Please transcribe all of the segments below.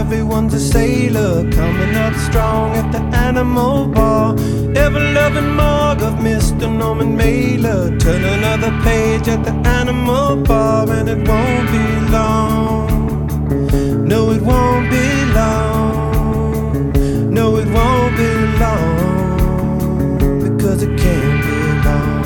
everyone's a sailor, coming up strong at the Animal Bar. Ever-loving Marg of Mr. Norman Mailer, turn another page at the Animal Bar, and it won't be long. No, it won't be long. No, it won't be long, because it can't be long.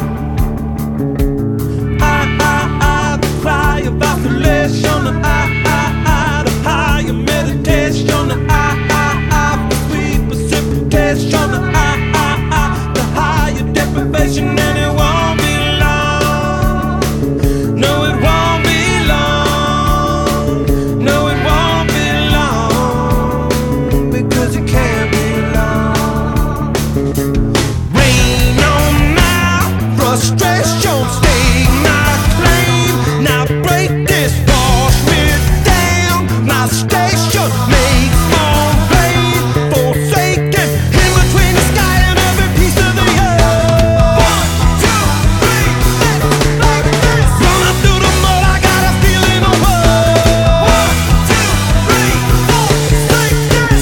The cry of isolation, the higher meditation, the for sweet precipitation, the higher deprivation, and it won't be long. No, it won't be long. No, it won't be long, because it can't be long. Rain on my frustration, stay my claim. Now break this, wash me down. My station makes more rain, forsaken, in between the sky and every piece of the earth. 1, 2, 3, like this. Running through the mud, I got a feeling of world. 1, 2, 3, 4, like this.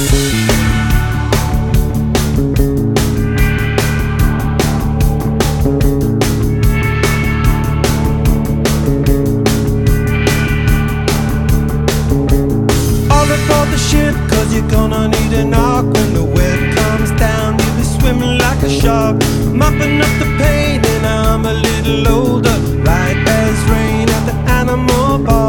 All aboard the ship, cause you're gonna need an arc. When the wet comes down, you'll be swimming like a shark, mopping up the pain, and I'm a little older, right as rain at the Animal Bar.